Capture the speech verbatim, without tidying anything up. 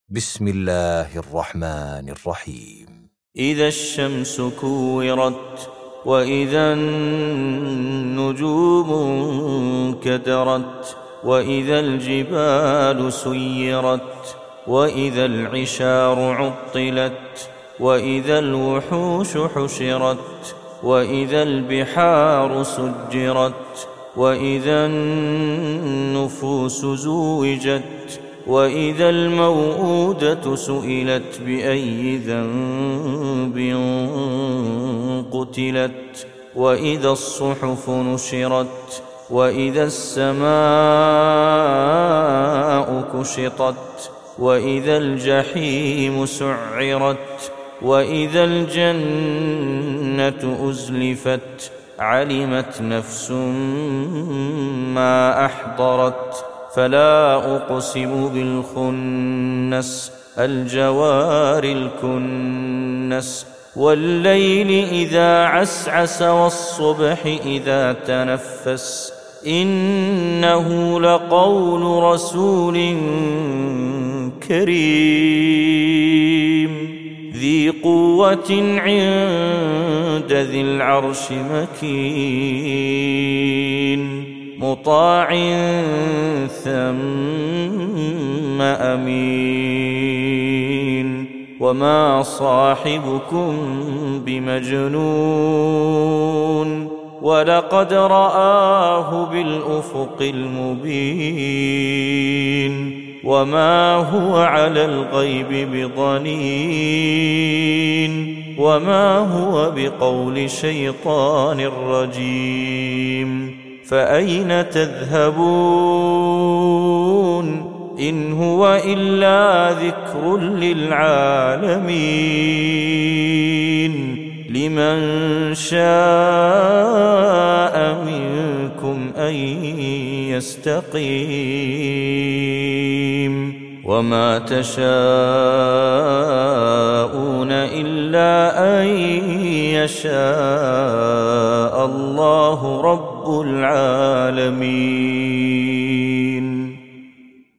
بسم الله الرحمن الرحيم. إذا الشمس كورت وإذا النجوم انكدرت وإذا الجبال سيرت وإذا العشار عطلت وإذا الوحوش حشرت وإذا البحار سجرت وإذا النفوس زوجت وإذا الموءودة سئلت بأي ذنب قتلت وإذا الصحف نشرت وإذا السماء كشطت وإذا الجحيم سعرت وإذا الجنة أزلفت علمت نفس ما أحضرت فلا أقسم بالخنس الجوار الكنس والليل إذا عسعس والصبح إذا تنفس إنه لقول رسول كريم ذي قوة عند ذي العرش مكين مطاع ثم أمين وما صاحبكم بمجنون ولقد رآه بالأفق المبين وما هو على الغيب بضنين وما هو بقول شيطان رجيم فأين تذهبون إن هو إلا ذكر للعالمين لمن شاء منكم أن يستقيم وما تشاءون إلا أن يشاء الله رب العالمين.